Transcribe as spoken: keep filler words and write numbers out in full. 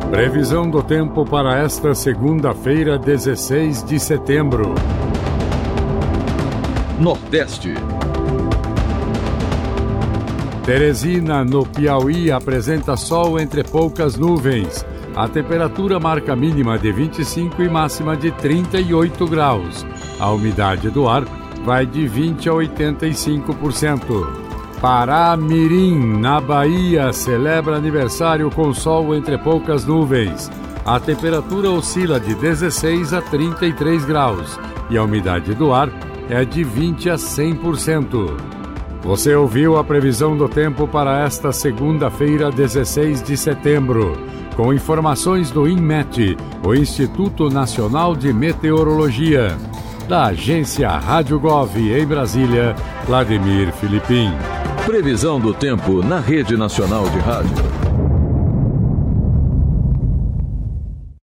Previsão do tempo para esta segunda-feira, dezesseis de setembro. Nordeste. Teresina, no Piauí, apresenta sol entre poucas nuvens. A temperatura marca mínima de vinte e cinco e máxima de trinta e oito graus. A umidade do ar vai de vinte a oitenta e cinco por cento. Pará-Mirim, na Bahia, celebra aniversário com sol entre poucas nuvens. A temperatura oscila de dezesseis a trinta e três graus e a umidade do ar é de vinte a cem por cento. Você ouviu a previsão do tempo para esta segunda-feira, dezesseis de setembro, com informações do INMET, o Instituto Nacional de Meteorologia. Da agência Rádio Gov em Brasília, Vladimir Filipim. Previsão do tempo na Rede Nacional de Rádio.